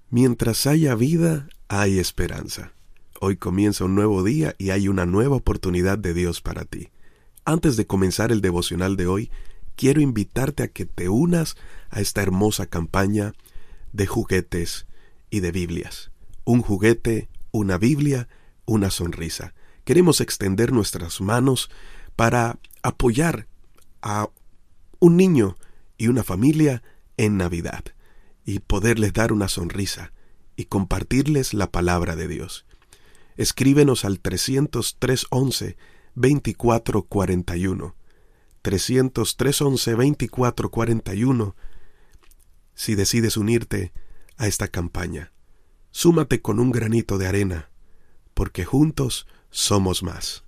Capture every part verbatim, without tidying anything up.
Mientras haya vida, hay esperanza. Hoy comienza un nuevo día y hay una nueva oportunidad de Dios para ti. Antes de comenzar el devocional de hoy, quiero invitarte a que te unas a esta hermosa campaña de juguetes y de Biblias. Un juguete, una Biblia, una sonrisa. Queremos extender nuestras manos para apoyar a un niño y una familia en Navidad y poderles dar una sonrisa y compartirles la palabra de Dios. Escríbenos al trescientos tres once, veinticuatro cuarenta y uno. trescientos tres once, veinticuatro cuarenta y uno si decides unirte a esta campaña. Súmate con un granito de arena, porque juntos somos más.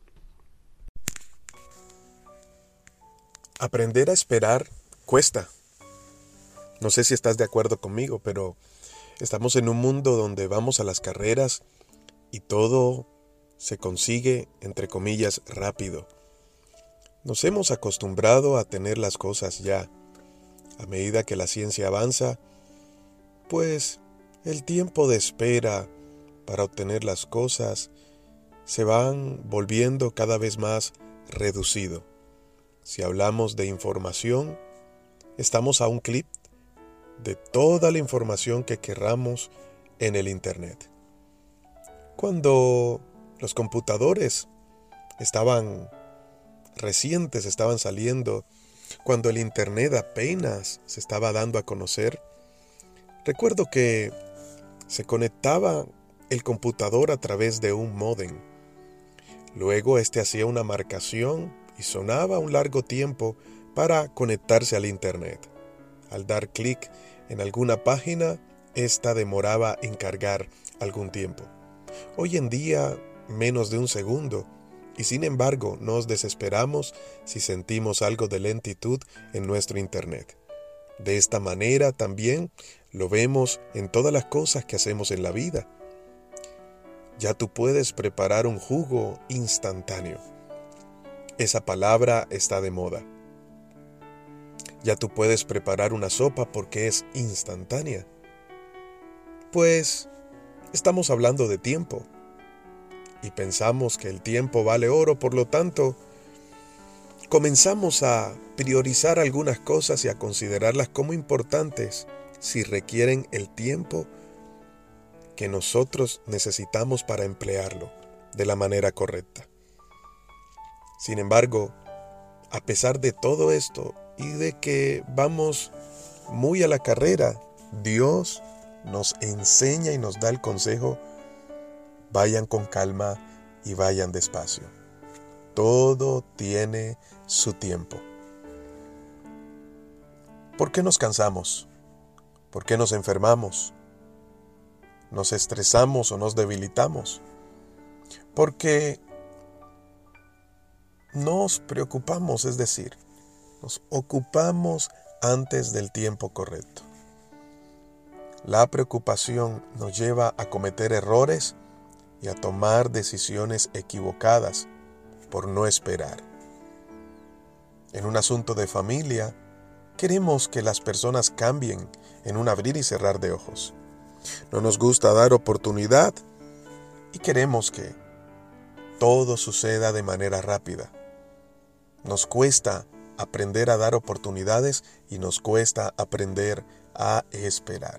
Aprender a esperar cuesta. No sé si estás de acuerdo conmigo, pero estamos en un mundo donde vamos a las carreras y todo se consigue, entre comillas, rápido. Nos hemos acostumbrado a tener las cosas ya. A medida que la ciencia avanza, pues el tiempo de espera para obtener las cosas se van volviendo cada vez más reducido. Si hablamos de información, estamos a un clic de toda la información que querramos en el Internet. Cuando los computadores estaban recientes, estaban saliendo, cuando el Internet apenas se estaba dando a conocer, recuerdo que se conectaba el computador a través de un módem. Luego este hacía una marcación y sonaba un largo tiempo para conectarse al Internet. Al dar clic en alguna página, esta demoraba en cargar algún tiempo. Hoy en día, menos de un segundo, y sin embargo nos desesperamos si sentimos algo de lentitud en nuestro Internet. De esta manera también lo vemos en todas las cosas que hacemos en la vida. Ya tú puedes preparar un jugo instantáneo. Esa palabra está de moda. Ya tú puedes preparar una sopa porque es instantánea. Pues estamos hablando de tiempo. Y pensamos que el tiempo vale oro, por lo tanto, comenzamos a priorizar algunas cosas y a considerarlas como importantes si requieren el tiempo que nosotros necesitamos para emplearlo de la manera correcta. Sin embargo, a pesar de todo esto y de que vamos muy a la carrera, Dios nos enseña y nos da el consejo: vayan con calma y vayan despacio. Todo tiene su tiempo. ¿Por qué nos cansamos? ¿Por qué nos enfermamos? ¿Nos estresamos o nos debilitamos? Porque nos preocupamos, es decir, nos ocupamos antes del tiempo correcto. La preocupación nos lleva a cometer errores y a tomar decisiones equivocadas por no esperar. En un asunto de familia, queremos que las personas cambien en un abrir y cerrar de ojos. No nos gusta dar oportunidad y queremos que todo suceda de manera rápida. Nos cuesta aprender a dar oportunidades y nos cuesta aprender a esperar.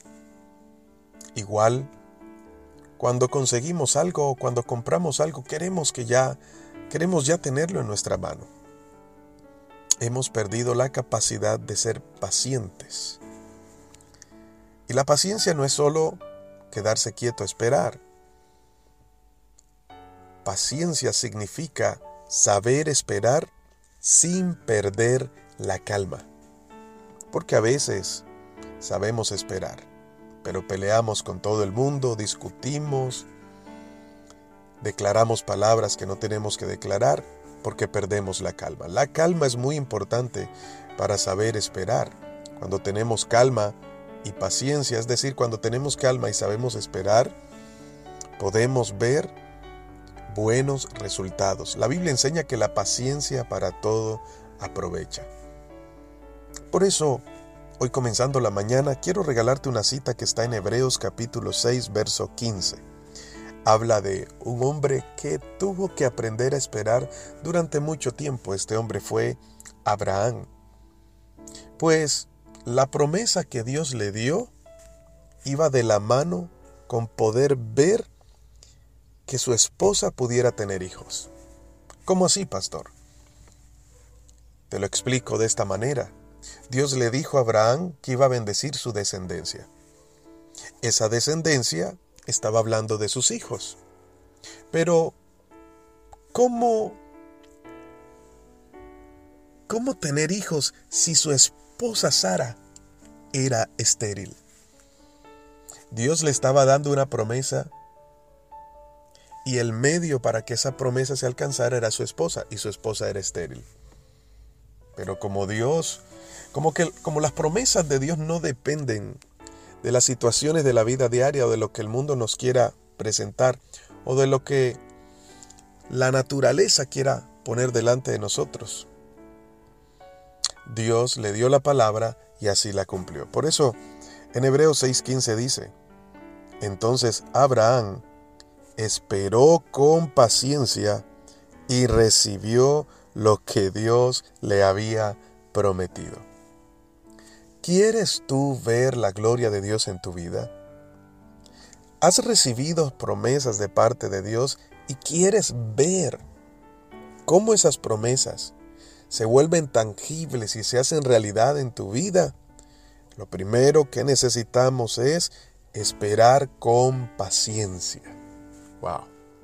Igual, cuando conseguimos algo o cuando compramos algo, queremos que ya, queremos ya tenerlo en nuestra mano. Hemos perdido la capacidad de ser pacientes. Y la paciencia no es solo quedarse quieto a esperar. Paciencia significa saber esperar sin perder la calma. Porque a veces sabemos esperar, pero peleamos con todo el mundo, discutimos, declaramos palabras que no tenemos que declarar porque perdemos la calma. La calma es muy importante para saber esperar. Cuando tenemos calma y paciencia, es decir, cuando tenemos calma y sabemos esperar, podemos ver buenos resultados. La Biblia enseña que la paciencia para todo aprovecha. Por eso, Hoy comenzando la mañana, quiero regalarte una cita que está en Hebreos capítulo seis, verso quince. Habla de un hombre que tuvo que aprender a esperar durante mucho tiempo. Este hombre fue Abraham. Pues la promesa que Dios le dio iba de la mano con poder ver que su esposa pudiera tener hijos. ¿Cómo así, pastor? Te lo explico de esta manera. Dios le dijo a Abraham que iba a bendecir su descendencia. Esa descendencia estaba hablando de sus hijos. Pero, ¿cómo, cómo tener hijos si su esposa Sara era estéril? Dios le estaba dando una promesa y el medio para que esa promesa se alcanzara era su esposa, y su esposa era estéril. Pero como Dios, como que como las promesas de Dios no dependen de las situaciones de la vida diaria o de lo que el mundo nos quiera presentar o de lo que la naturaleza quiera poner delante de nosotros. Dios le dio la palabra y así la cumplió. Por eso en Hebreos seis quince dice: entonces Abraham esperó con paciencia y recibió lo que Dios le había prometido. ¿Quieres tú ver la gloria de Dios en tu vida? ¿Has recibido promesas de parte de Dios y quieres ver cómo esas promesas se vuelven tangibles y se hacen realidad en tu vida? Lo primero que necesitamos es esperar con paciencia. Wow.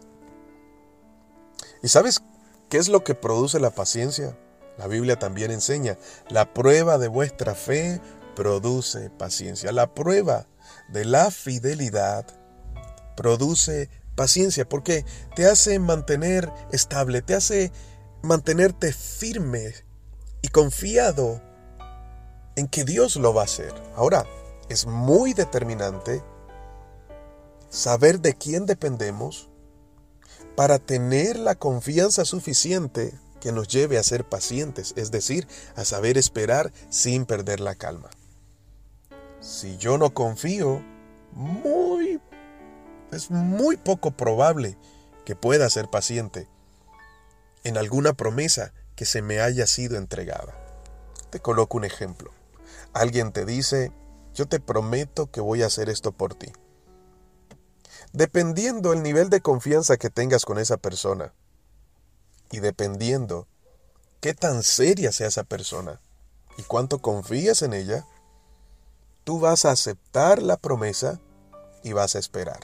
¿Y sabes qué es lo que produce la paciencia? La Biblia también enseña: la prueba de vuestra fe produce paciencia. La prueba de la fidelidad produce paciencia porque te hace mantener estable, te hace mantenerte firme y confiado en que Dios lo va a hacer. Ahora, es muy determinante saber de quién dependemos para tener la confianza suficiente que nos lleve a ser pacientes, es decir, a saber esperar sin perder la calma. Si yo no confío, muy, es muy poco probable que pueda ser paciente en alguna promesa que se me haya sido entregada. Te coloco un ejemplo. Alguien te dice: yo te prometo que voy a hacer esto por ti. Dependiendo el nivel de confianza que tengas con esa persona y dependiendo qué tan seria sea esa persona y cuánto confías en ella, tú vas a aceptar la promesa y vas a esperar.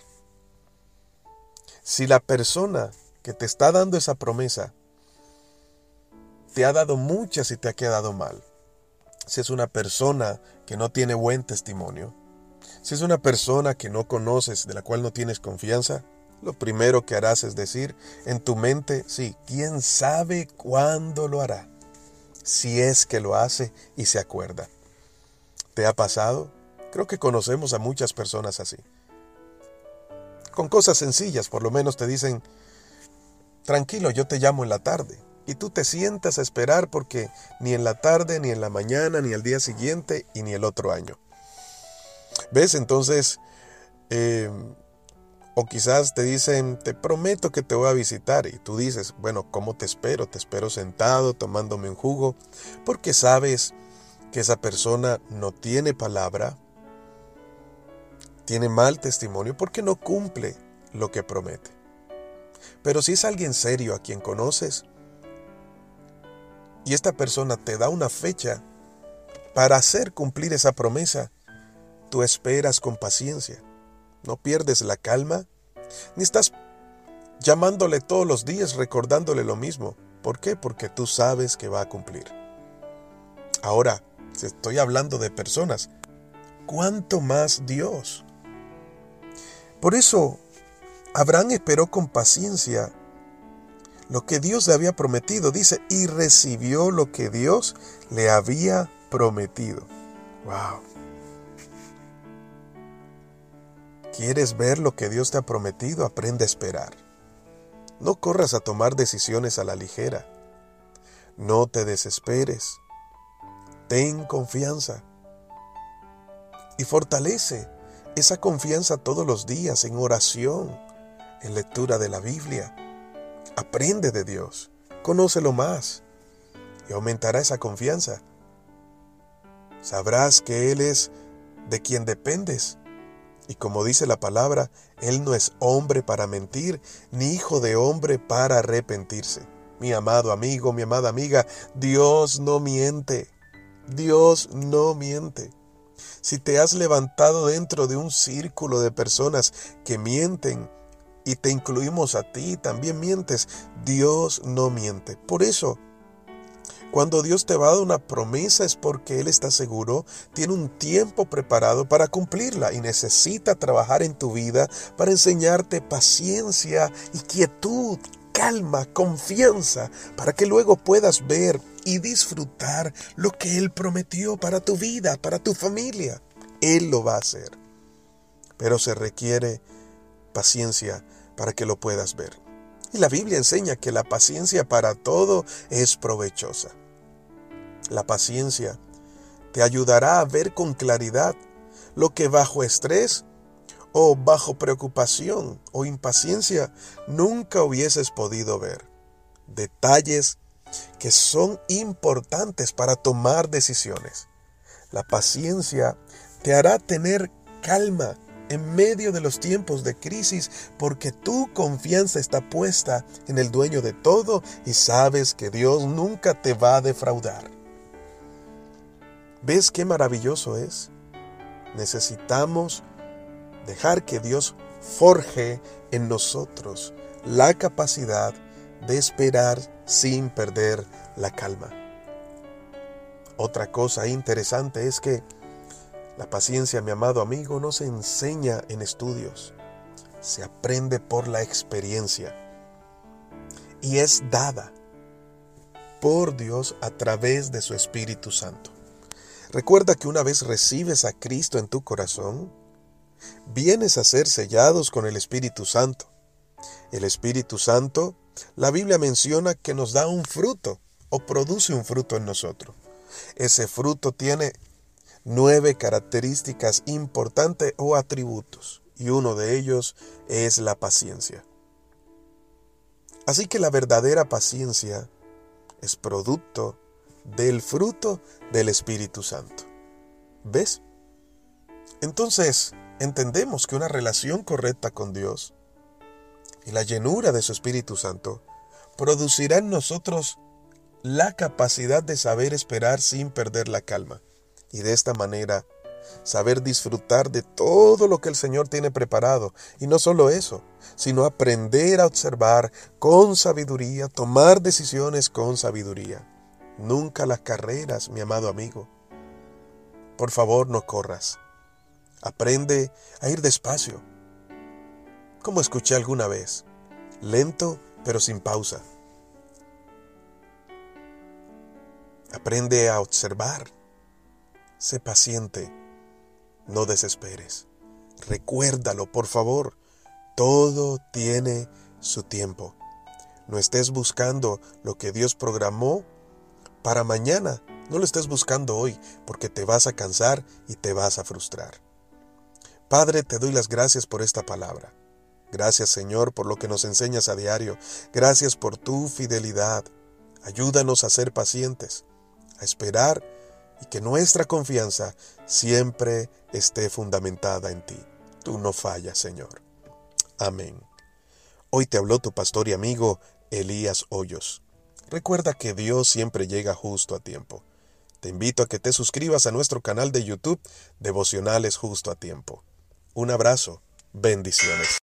Si la persona que te está dando esa promesa te ha dado muchas y te ha quedado mal, si es una persona que no tiene buen testimonio, si es una persona que no conoces, de la cual no tienes confianza, lo primero que harás es decir en tu mente: sí, ¿quién sabe cuándo lo hará? Si es que lo hace y se acuerda. ¿Te ha pasado? Creo que conocemos a muchas personas así. Con cosas sencillas, por lo menos te dicen: tranquilo, yo te llamo en la tarde. Y tú te sientas a esperar porque ni en la tarde, ni en la mañana, ni al día siguiente y ni el otro año. ¿Ves? Entonces, eh, o quizás te dicen: te prometo que te voy a visitar. Y tú dices: bueno, ¿cómo te espero? Te espero sentado, tomándome un jugo, porque sabes que esa persona no tiene palabra, tiene mal testimonio, porque no cumple lo que promete. Pero si es alguien serio a quien conoces, y esta persona te da una fecha para hacer cumplir esa promesa, tú esperas con paciencia. No pierdes la calma, ni estás llamándole todos los días recordándole lo mismo. ¿Por qué? Porque tú sabes que va a cumplir. Ahora, si estoy hablando de personas, ¿cuánto más Dios? Por eso, Abraham esperó con paciencia lo que Dios le había prometido. Dice: y recibió lo que Dios le había prometido. ¡Wow! ¿Quieres ver lo que Dios te ha prometido? Aprende a esperar. No corras a tomar decisiones a la ligera. No te desesperes. Ten confianza. y fortalece esa confianza todos los días en oración, en lectura de la Biblia. Aprende de Dios, conócelo más y aumentará esa confianza. Sabrás que Él es de quien dependes. Y como dice la palabra, Él no es hombre para mentir, ni hijo de hombre para arrepentirse. Mi amado amigo, mi amada amiga, Dios no miente. Dios no miente. Si te has levantado dentro de un círculo de personas que mienten, y te incluimos a ti, también mientes, Dios no miente. Por eso, cuando Dios te va a dar una promesa es porque Él está seguro, tiene un tiempo preparado para cumplirla y necesita trabajar en tu vida para enseñarte paciencia y quietud, calma, confianza, para que luego puedas ver y disfrutar lo que Él prometió para tu vida, para tu familia. Él lo va a hacer, pero se requiere paciencia para que lo puedas ver. Y la Biblia enseña que la paciencia para todo es provechosa. La paciencia te ayudará a ver con claridad lo que bajo estrés o bajo preocupación o impaciencia nunca hubieses podido ver. Detalles que son importantes para tomar decisiones. La paciencia te hará tener calma en medio de los tiempos de crisis, porque tu confianza está puesta en el dueño de todo y sabes que Dios nunca te va a defraudar. ¿Ves qué maravilloso es? Necesitamos dejar que Dios forje en nosotros la capacidad de esperar sin perder la calma. Otra cosa interesante es que la paciencia, mi amado amigo, no se enseña en estudios, se aprende por la experiencia y es dada por Dios a través de su Espíritu Santo. Recuerda que una vez recibes a Cristo en tu corazón, vienes a ser sellados con el Espíritu Santo. El Espíritu Santo, la Biblia menciona que nos da un fruto o produce un fruto en nosotros. Ese fruto tiene nueve características importantes o atributos, y uno de ellos es la paciencia. Así que la verdadera paciencia es producto del fruto del Espíritu Santo. ¿Ves? Entonces, entendemos que una relación correcta con Dios y la llenura de su Espíritu Santo producirá en nosotros la capacidad de saber esperar sin perder la calma. Y de esta manera, saber disfrutar de todo lo que el Señor tiene preparado. Y no solo eso, sino aprender a observar con sabiduría, tomar decisiones con sabiduría. Nunca las carreras, mi amado amigo. Por favor, no corras. Aprende a ir despacio. Como escuché alguna vez, lento pero sin pausa. Aprende a observar. Sé paciente, no desesperes. Recuérdalo, por favor, todo tiene su tiempo. No estés buscando lo que Dios programó para mañana. No lo estés buscando hoy, porque te vas a cansar y te vas a frustrar. Padre, te doy las gracias por esta palabra. Gracias, Señor, por lo que nos enseñas a diario. Gracias por tu fidelidad. Ayúdanos a ser pacientes, a esperar, y que nuestra confianza siempre esté fundamentada en ti. Tú no fallas, Señor. Amén. Hoy te habló tu pastor y amigo Elías Hoyos. Recuerda que Dios siempre llega justo a tiempo. Te invito a que te suscribas a nuestro canal de YouTube Devocionales Justo a Tiempo. Un abrazo. Bendiciones.